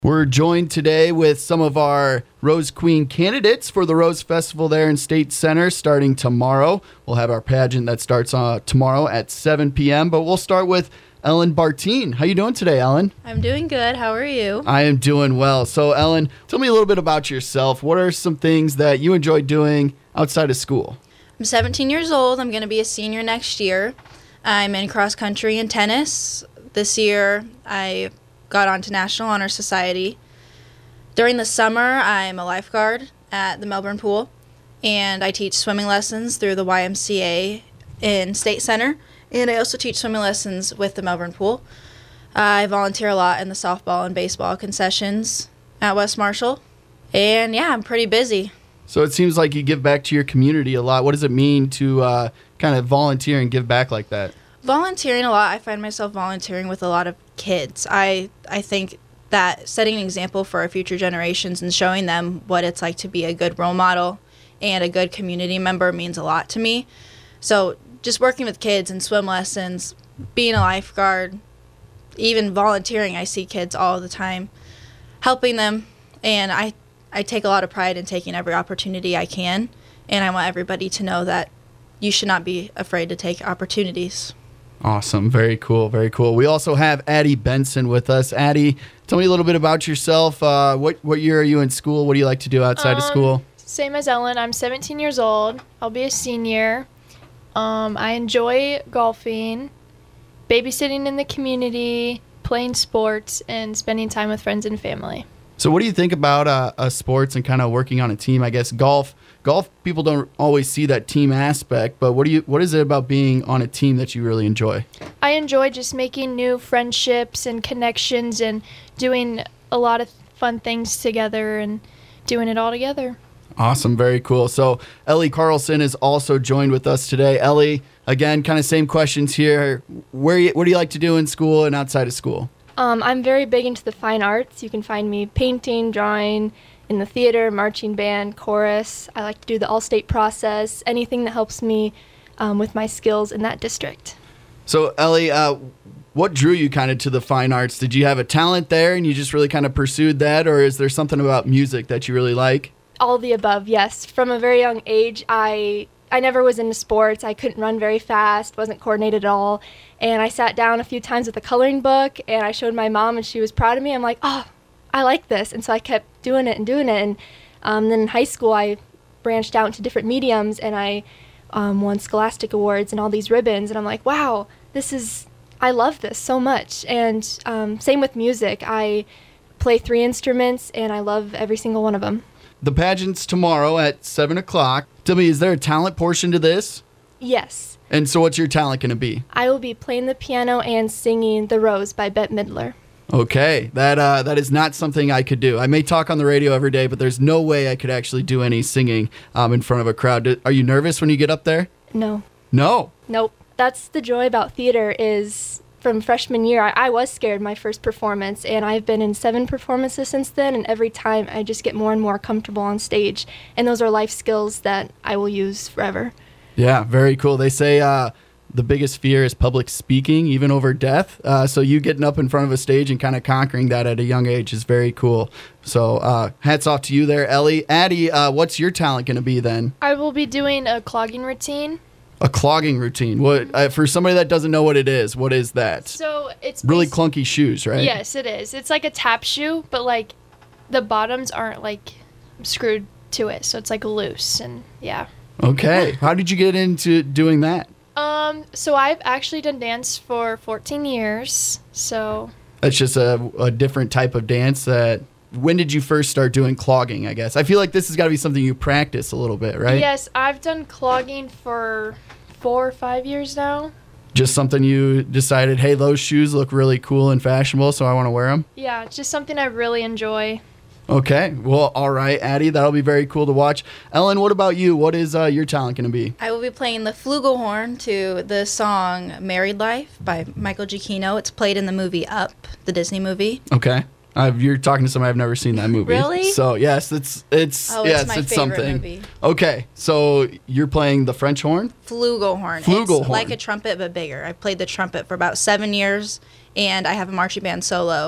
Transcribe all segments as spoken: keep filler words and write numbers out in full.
We're joined today with some of our Rose Queen candidates for the Rose Festival there in State Center starting tomorrow. We'll have our pageant that starts uh, tomorrow at seven p.m., but we'll start with Ellen Bartine. How you doing today, Ellen? I'm doing good. How are you? I am doing well. So, Ellen, tell me a little bit about yourself. What are some things that you enjoy doing outside of school? I'm seventeen years old. I'm going to be a senior next year. I'm in cross country and tennis. This year, I got onto National Honor Society. During the summer, I'm a lifeguard at the Melbourne Pool, and I teach swimming lessons through the Y M C A in State Center, and I also teach swimming lessons with the Melbourne Pool. I volunteer a lot in the softball and baseball concessions at West Marshall, and yeah, I'm pretty busy. So it seems like you give back to your community a lot. What does it mean to uh, kind of volunteer and give back like that? Volunteering a lot. I find myself volunteering with a lot of kids. I I think that setting an example for our future generations and showing them what it's like to be a good role model and a good community member means a lot to me. So just working with kids and swim lessons, being a lifeguard, even volunteering, I see kids all the time, helping them, and I, I take a lot of pride in taking every opportunity I can, and I want everybody to know that you should not be afraid to take opportunities. Awesome. Very cool. Very cool. We also have Addie Benson with us. Addie, tell me a little bit about yourself. Uh, what, what year are you in school? What do you like to do outside um, of school? Same as Ellen. I'm seventeen years old. I'll be a senior. Um, I enjoy golfing, babysitting in the community, playing sports, and spending time with friends and family. So what do you think about uh, uh, sports and kind of working on a team? I guess golf, golf people don't always see that team aspect, but what do you, what is it about being on a team that you really enjoy? I enjoy just making new friendships and connections and doing a lot of fun things together and doing it all together. Awesome. Very cool. So Ellie Carlson is also joined with us today. Ellie, again, kind of same questions here. Where you, what do you like to do in school and outside of school? Um, I'm very big into the fine arts. You can find me painting, drawing, in the theater, marching band, chorus. I like to do the all-state process, anything that helps me um, with my skills in that district. So, Ellie, uh, what drew you kind of to the fine arts? Did you have a talent there and you just really kind of pursued that, or is there something about music that you really like? All of the above, yes. From a very young age, I I never was into sports. I couldn't run very fast, wasn't coordinated at all. And I sat down a few times with a coloring book, and I showed my mom, and she was proud of me. I'm like, oh, I like this. And so I kept doing it and doing it. And um, then in high school, I branched out into different mediums, and I um, won Scholastic Awards and all these ribbons. And I'm like, wow, this is, I love this so much. And um, same with music. I play three instruments, and I love every single one of them. The pageant's tomorrow at seven o'clock. Tell me, is there a talent portion to this? Yes. And so what's your talent going to be? I will be playing the piano and singing The Rose by Bette Midler. Okay, that uh, that is not something I could do. I may talk on the radio every day, but there's no way I could actually do any singing um, in front of a crowd. Are you nervous when you get up there? No. No? Nope. That's the joy about theater is from freshman year, I, I was scared my first performance, and I've been in seven performances since then, and every time I just get more and more comfortable on stage, and those are life skills that I will use forever. Yeah, very cool. They say uh, the biggest fear is public speaking, even over death. Uh, so you getting up in front of a stage and kind of conquering that at a young age is very cool. So uh, hats off to you there, Ellie. Addie, uh, what's your talent going to be then? I will be doing a clogging routine. A clogging routine. What uh, for somebody that doesn't know what it is? What is that? So it's really basi- clunky shoes, right? Yes, it is. It's like a tap shoe, but like the bottoms aren't like screwed to it, so it's like loose and yeah. Okay. How did you get into doing that? Um. So I've actually done dance for fourteen years. So That's just a, a different type of dance. That when did you first start doing clogging? I guess I feel like this has got to be something you practice a little bit, right? yes, I've done clogging for four or five years now. Just something you decided, hey, those shoes look really cool and fashionable, so I want to wear them? Yeah, it's just something I really enjoy. Okay. Well, all right, Addie, that'll be very cool to watch. Ellen, what about you? What is uh, your talent going to be? I will be playing the flugelhorn to the song Married Life by Michael Giacchino. It's played in the movie Up, the Disney movie. Okay. Uh, you're talking to somebody I've never seen that movie. Really? So yes, it's it's Oh, yes, it's my it's favorite something. movie. Okay, so you're playing the French horn. Flugelhorn. Flugelhorn. It's like a trumpet but bigger. I played the trumpet for about seven years, and I have a marching band solo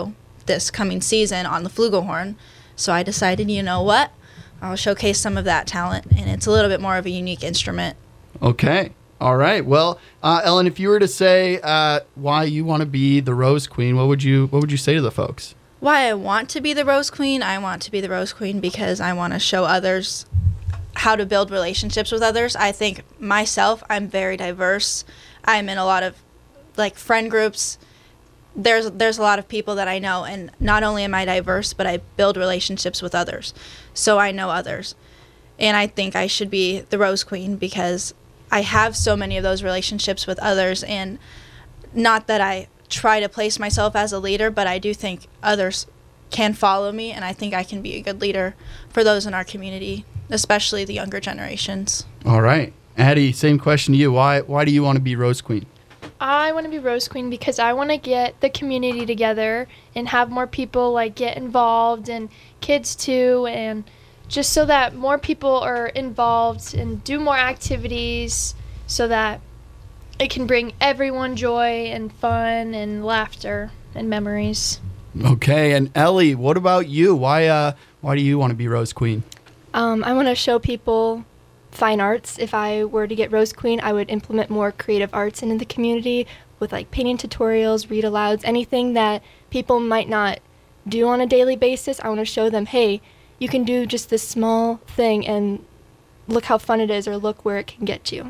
this coming season on the flugelhorn. So I decided, you know what, I'll showcase some of that talent, and it's a little bit more of a unique instrument. Okay. All right. Well, uh, Ellen, if you were to say uh, why you want to be the Rose Queen, what would you what would you say to the folks? Why I want to be the Rose Queen? I want to be the Rose Queen because I want to show others how to build relationships with others. I think myself, I'm very diverse. I'm in a lot of like friend groups. There's there's a lot of people that I know, and not only am I diverse, but I build relationships with others. So I know others. And I think I should be the Rose Queen because I have so many of those relationships with others, and not that I try to place myself as a leader, but I do think others can follow me, and I think I can be a good leader for those in our community, especially the younger generations. All right. Addie, same question to you. Why why do you want to be Rose Queen? I want to be Rose Queen because I want to get the community together and have more people like get involved, and kids too, and just so that more people are involved and do more activities so that it can bring everyone joy and fun and laughter and memories. Okay. And Ellie, what about you? Why uh why do you want to be Rose Queen? Um, I want to show people fine arts. If I were to get Rose Queen, I would implement more creative arts into the community with like painting tutorials, read alouds, anything that people might not do on a daily basis. I want to show them, hey, you can do just this small thing and look how fun it is, or look where it can get you.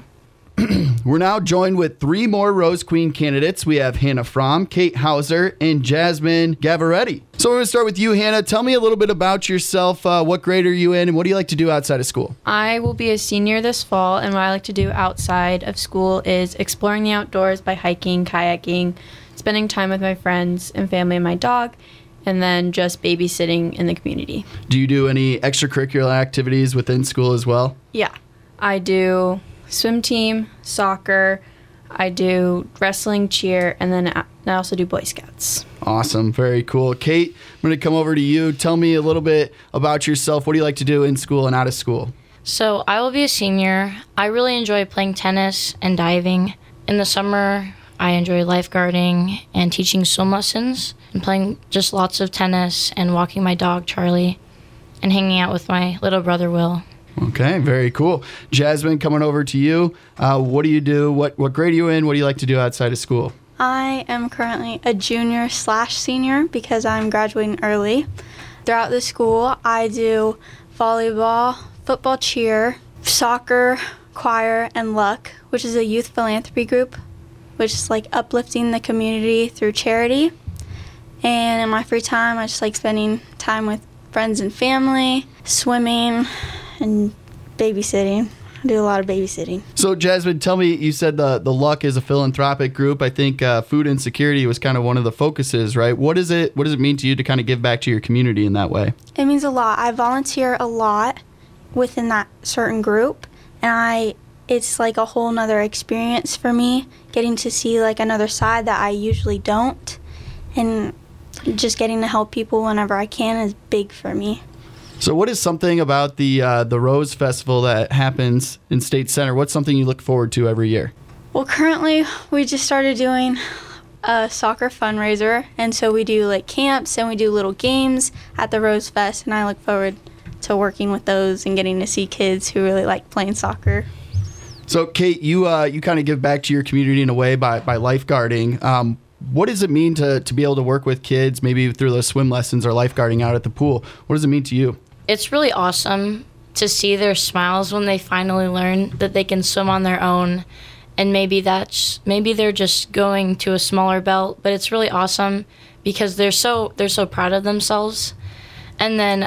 We're now joined with three more Rose Queen candidates. We have Hannah Fromm, Kate Hauser, and Jasmine Gavaretti. So we're going to start with you, Hannah. Tell me a little bit about yourself. Uh, what grade are you in, and what do you like to do outside of school? I will be a senior this fall, and what I like to do outside of school is exploring the outdoors by hiking, kayaking, spending time with my friends and family and my dog, and then just babysitting in the community. Do you do any extracurricular activities within school as well? Yeah, I do swim team, soccer, I do wrestling, cheer, and then I also do Boy Scouts. Awesome. Very cool. Kate, I'm going to come over to you. Tell me a little bit about yourself. What do you like to do in school and out of school? So I will be a senior. I really enjoy playing tennis and diving. In the summer, I enjoy lifeguarding and teaching swim lessons and playing just lots of tennis and walking my dog, Charlie, and hanging out with my little brother, Will. Okay, very cool. Jasmine, coming over to you. Uh, what do you do? What what grade are you in? What do you like to do outside of school? I am currently a junior slash senior because I'm graduating early. Throughout the school, I do volleyball, football cheer, soccer, choir, and Luck, which is a youth philanthropy group, which is like uplifting the community through charity. And in my free time, I just like spending time with friends and family, swimming, and babysitting. I do a lot of babysitting. So, Jasmine, tell me, you said the, the Luck is a philanthropic group. I think uh, food insecurity was kind of one of the focuses, right? What is it? What does it mean to you to kind of give back to your community in that way? It means a lot. I volunteer a lot within that certain group, and I it's like a whole nother experience for me, getting to see like another side that I usually don't, and just getting to help people whenever I can is big for me. So what is something about the uh, the Rose Festival that happens in State Center? What's something you look forward to every year? Well, currently we just started doing a soccer fundraiser, and so we do like camps and we do little games at the Rose Fest, and I look forward to working with those and getting to see kids who really like playing soccer. So, Kate, you uh, you kind of give back to your community in a way by, by lifeguarding. Um, what does it mean to, to be able to work with kids, maybe through those swim lessons or lifeguarding out at the pool? What does it mean to you? It's really awesome to see their smiles when they finally learn that they can swim on their own, and maybe that's maybe they're just going to a smaller belt, but it's really awesome because they're so they're so proud of themselves. And then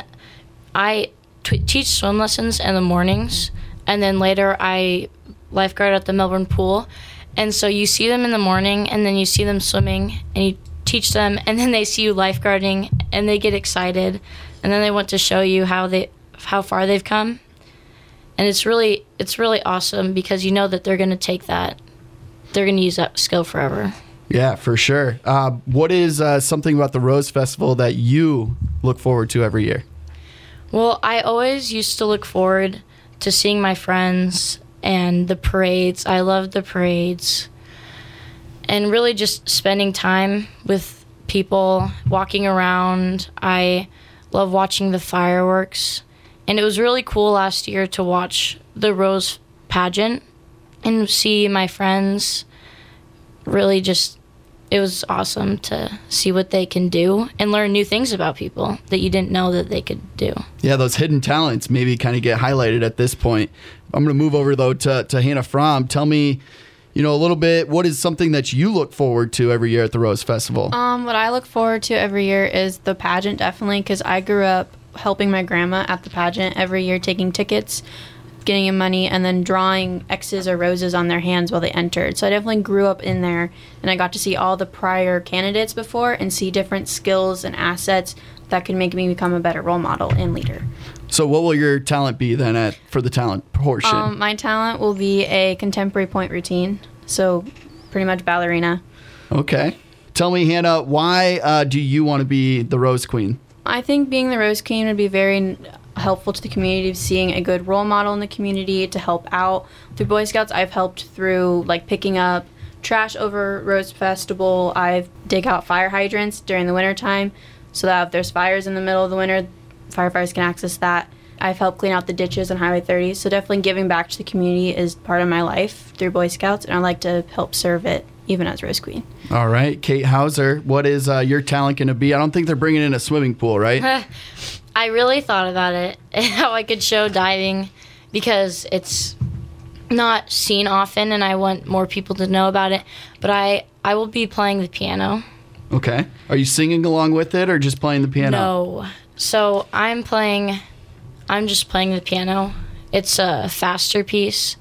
I t- teach swim lessons in the mornings, and then later I lifeguard at the Melbourne pool, and so you see them in the morning, and then you see them swimming, and you teach them, and then they see you lifeguarding, and they get excited. And then they want to show you how they, how far they've come, and it's really, it's really awesome because you know that they're going to take that, they're going to use that skill forever. Yeah, for sure. Uh, what is uh, something about the Rose Festival that you look forward to every year? Well, I always used to look forward to seeing my friends and the parades. I loved the parades, and really just spending time with people walking around. I love watching the fireworks. And it was really cool last year to watch the Rose pageant and see my friends really just, it was awesome to see what they can do and learn new things about people that you didn't know that they could do. Yeah, those hidden talents maybe kind of get highlighted at this point. I'm going to move over, though, to, to Hannah Fromm. Tell me, you know, a little bit, what is something that you look forward to every year at the Rose Festival? Um, what I look forward to every year is the pageant, definitely, because I grew up helping my grandma at the pageant every year, taking tickets, getting them money, and then drawing X's or roses on their hands while they entered. So I definitely grew up in there, and I got to see all the prior candidates before and see different skills and assets that could make me become a better role model and leader. So what will your talent be then at for the talent portion? Um, my talent will be a contemporary point routine, so pretty much ballerina. Okay. Tell me, Hannah, why uh, do you want to be the Rose Queen? I think being the Rose Queen would be very helpful to the community, seeing a good role model in the community to help out. Through Boy Scouts, I've helped through like picking up trash over Rose Festival. I've dig out fire hydrants during the wintertime so that if there's fires in the middle of the winter, firefighters can access that. I've helped clean out the ditches on Highway thirty, so definitely giving back to the community is part of my life through Boy Scouts, and I like to help serve it even as Rose Queen. All right, Kate Hauser, what is uh, your talent going to be? I don't think they're bringing in a swimming pool, right? I really thought about it, how I could show diving, because it's not seen often and I want more people to know about it. But I, I will be playing the piano. Okay. Are you singing along with it or just playing the piano? No. So I'm playing, I'm just playing the piano. It's a faster piece,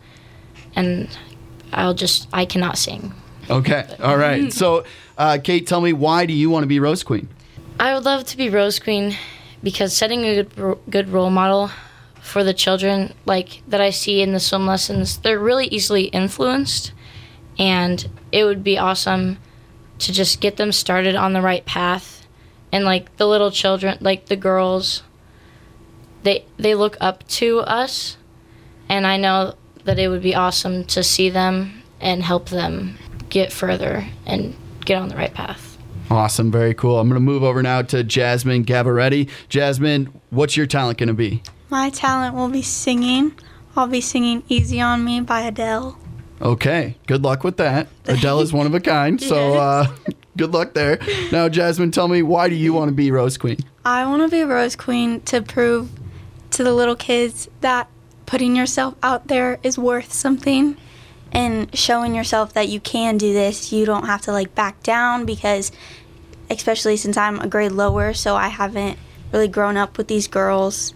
and I'll just, I cannot sing. Okay. All right. So, uh, Kate, tell me, why do you want to be Rose Queen? I would love to be Rose Queen because setting a good, good role model for the children like that I see in the swim lessons, they're really easily influenced, and it would be awesome to just get them started on the right path. And like the little children, like the girls, they they look up to us, and I know that it would be awesome to see them and help them get further and get on the right path. Awesome. Very cool. I'm going to move over now to Jasmine Gavaretti. Jasmine, what's your talent going to be? My talent will be singing. I'll be singing Easy on Me by Adele. Okay. Good luck with that. Adele is one of a kind, so uh, good luck there. Now, Jasmine, tell me, why do you want to be Rose Queen? I want to be Rose Queen to prove to the little kids that putting yourself out there is worth something. And showing yourself that you can do this, you don't have to like back down, because especially since I'm a grade lower, so I haven't really grown up with these girls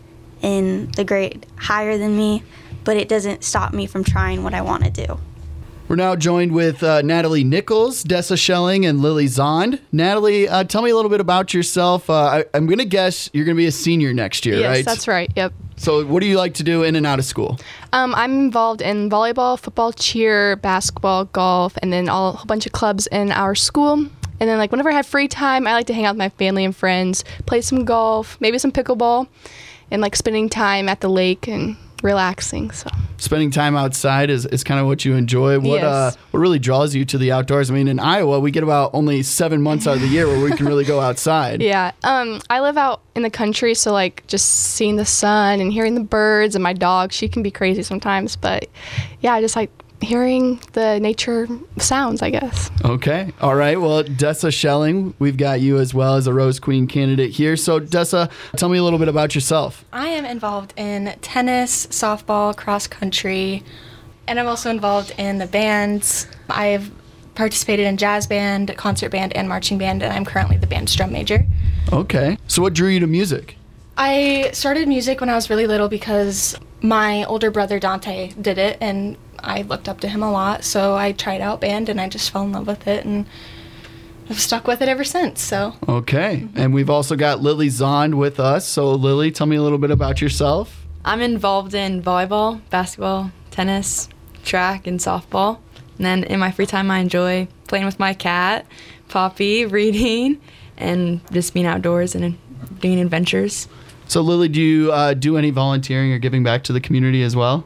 in the grade higher than me, but it doesn't stop me from trying what I want to do. We're now joined with uh, Natalie Nichols, Dessa Schelling, and Lily Zond. Natalie, uh, tell me a little bit about yourself. Uh, I, I'm going to guess you're going to be a senior next year, yes, right? Yes, that's right. Yep. So what do you like to do in and out of school? Um, I'm involved in volleyball, football, cheer, basketball, golf, and then all, a whole bunch of clubs in our school. And then like whenever I have free time, I like to hang out with my family and friends, play some golf, maybe some pickleball, and like spending time at the lake and relaxing. So spending time outside is, is kind of what you enjoy. What yes. uh what really draws you to the outdoors? I mean, in Iowa, we get about only seven months out of the year where we can really go outside. Yeah. Um, I live out in the country, so like just seeing the sun and hearing the birds and my dog, she can be crazy sometimes, but yeah, I just like hearing the nature sounds, I guess. Okay. All right. Well, Dessa Schelling, we've got you as well as a Rose Queen candidate here. So, Dessa, tell me a little bit about yourself. I am involved in tennis, softball, cross country, and I'm also involved in the bands. I've participated in jazz band, concert band, and marching band, and I'm currently the band's drum major. Okay. So, what drew you to music? I started music when I was really little because my older brother Dante did it, and I looked up to him a lot, so I tried out band and I just fell in love with it, and I've stuck with it ever since. So okay. Mm-hmm. And we've also got Lily Zond with us. So Lily, tell me a little bit about yourself. I'm involved in volleyball, basketball, tennis, track, and softball. And then in my free time, I enjoy playing with my cat, Poppy, reading, and just being outdoors and doing adventures. So Lily, do you uh, do any volunteering or giving back to the community as well?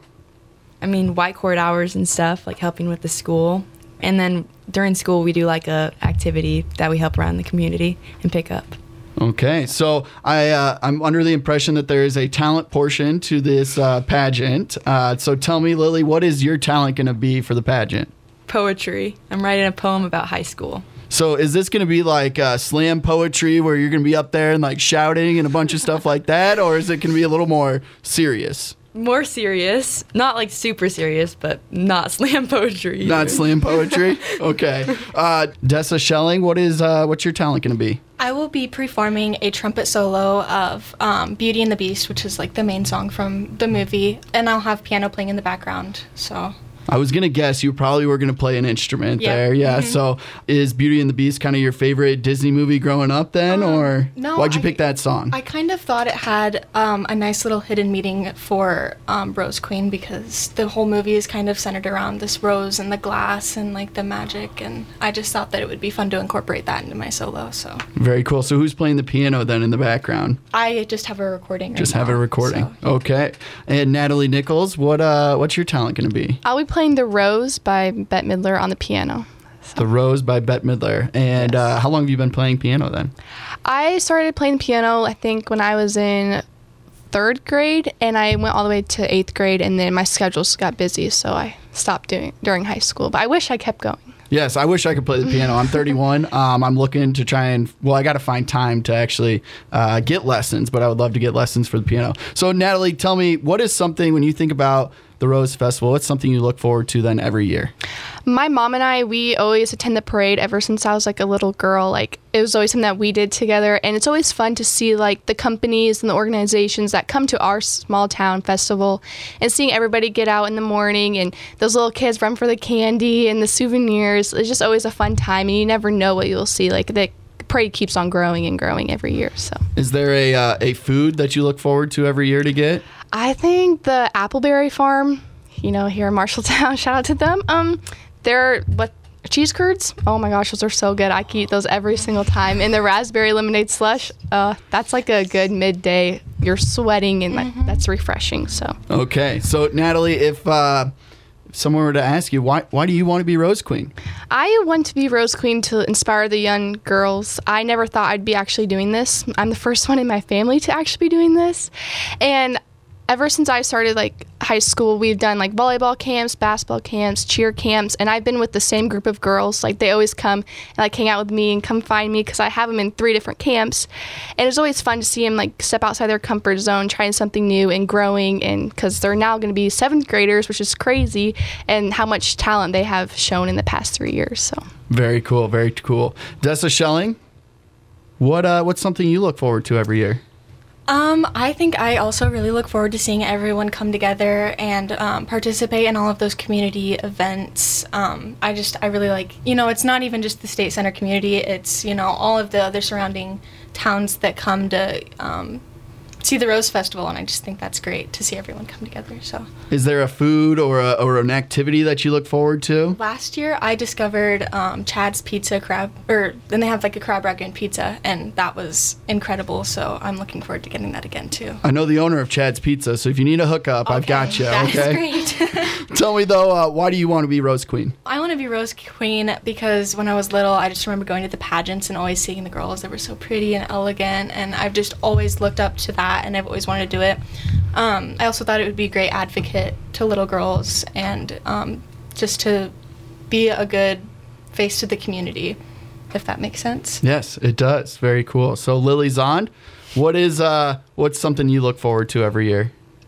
I mean, white cord hours and stuff, like helping with the school. And then during school, we do like a activity activity that we help around the community and pick up. Okay, so I uh, I'm under the impression that there is a talent portion to this uh, pageant. Uh, so tell me, Lily, what is your talent going to be for the pageant? Poetry. I'm writing a poem about high school. So is this going to be like uh, slam poetry where you're going to be up there and like shouting and a bunch of stuff like that, or is it going to be a little more serious? More serious, not like super serious, but not slam poetry either. Not slam poetry. Okay, uh, Dessa Schelling, what is uh, what's your talent going to be? I will be performing a trumpet solo of um, Beauty and the Beast, which is like the main song from the movie, and I'll have piano playing in the background. So I was going to guess you probably were going to play an instrument Yep. there. Yeah. Mhm. So is Beauty and the Beast kind of your favorite Disney movie growing up then? Um, or no, why'd you I- pick that song? I kind of thought it had um, a nice little hidden meaning for um, Rose Queen, because the whole movie is kind of centered around this rose and the glass and like the magic, and I just thought that it would be fun to incorporate that into my solo. So Very cool. So who's playing the piano then in the background? I just have a recording. Right Just have now, a recording. so- Okay. And Natalie Nichols, what uh, what's your talent going to be? I'll be playing The Rose by Bette Midler on the piano. The Rose by Bette Midler. And uh, how long have you been playing piano then? I started playing piano, I think, when I was in third grade, and I went all the way to eighth grade, and then my schedules got busy, so I stopped doing it during high school. But I wish I kept going. Yes, I wish I could play the piano. I'm thirty-one. Um, I'm looking to try and, well, I got to find time to actually uh, get lessons, but I would love to get lessons for the piano. So, Natalie, tell me, what is something, when you think about the Rose Festival, what's something you look forward to then every year? My mom and I, we always attend the parade ever since I was like a little girl. Like, it was always something that we did together, and it's always fun to see like the companies and the organizations that come to our small town festival, and seeing everybody get out in the morning and those little kids run for the candy and the souvenirs. It's just always a fun time, and you never know what you'll see. Like, the parade keeps on growing and growing every year. So Is there a uh, a food that you look forward to every year to get? I think the Appleberry Farm, you know, here in Marshalltown, shout out to them. Um, they're what cheese curds. Oh my gosh, those are so good. I can eat those every single time. And the raspberry lemonade slush, uh, that's like a good midday. You're sweating and like, that's refreshing. So Okay, so Natalie, if uh, if someone were to ask you, why why do you want to be Rose Queen? I want to be Rose Queen to inspire the young girls. I never thought I'd be actually doing this. I'm the first one in my family to actually be doing this, and ever since I started like high school, we've done like volleyball camps, basketball camps, cheer camps, and I've been with the same group of girls. Like, they always come and like hang out with me and come find me because I have them in three different camps, and it's always fun to see them like step outside their comfort zone, trying something new and growing. And because they're now going to be seventh graders, which is crazy, and how much talent they have shown in the past three years. So Very cool, very cool. Dessa Schelling, what uh, what's something you look forward to every year? Um, I think I also really look forward to seeing everyone come together and um, participate in all of those community events. Um, I just, I really like, you know, it's not even just the State Center community, it's, you know, all of the other surrounding towns that come to um, see the Rose Festival, and I just think that's great to see everyone come together. So Is there a food or a, or an activity that you look forward to? last year I discovered um, Chad's Pizza crab, or then they have like a crab ragoon pizza, and that was incredible. So I'm looking forward to getting that again too. I know the owner of Chad's Pizza, so if you need a hookup, I've got you. That's Okay. great. Tell me though, uh, why do you want to be Rose Queen? I want to be Rose Queen because when I was little, I just remember going to the pageants and always seeing the girls that were so pretty and elegant, and I've just always looked up to that, and I've always wanted to do it. Um, I also thought it would be a great advocate to little girls, and um, just to be a good face to the community, if that makes sense. Yes, it does. Very cool. So Lily Zond, what is uh, what's something you look forward to every year?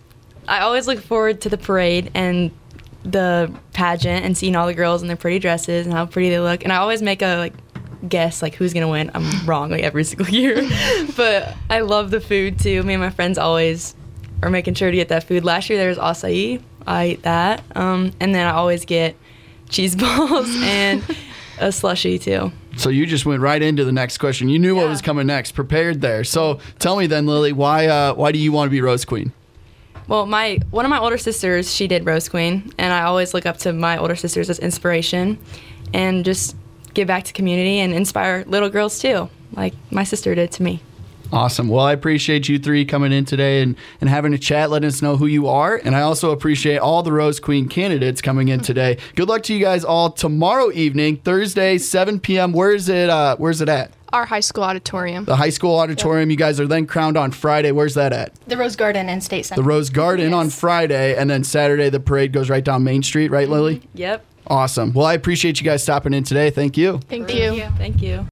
I always look forward to the parade and the pageant and seeing all the girls in their pretty dresses and how pretty they look. And I always make a like guess like who's gonna win. I'm wrong like every single year, but I love the food too. Me and my friends always are making sure to get that food. Last year there was acai. I ate that, um, and then I always get cheese balls and a slushie too. So you just went right into the next question. You knew what Yeah. was coming next, prepared there. So tell me then, Lily, why uh, why do you want to be Rose Queen? Well, my one of my older sisters, she did Rose Queen, and I always look up to my older sisters as inspiration, and just give back to community and inspire little girls too, like my sister did to me. Awesome. Well, I appreciate you three coming in today and, and having a chat, letting us know who you are. And I also appreciate all the Rose Queen candidates coming in today. Good luck to you guys all tomorrow evening, Thursday, seven p.m. Where is it? Uh, where's it at? Our high school auditorium. The high school auditorium. Yep. You guys are then crowned on Friday. Where's that at? The Rose Garden in State Center. The Rose Garden yes. on Friday. And then Saturday, the parade goes right down Main Street, right, Lily? Yep. Awesome. Well, I appreciate you guys stopping in today. Thank you. Thank, Thank you. you. Thank you.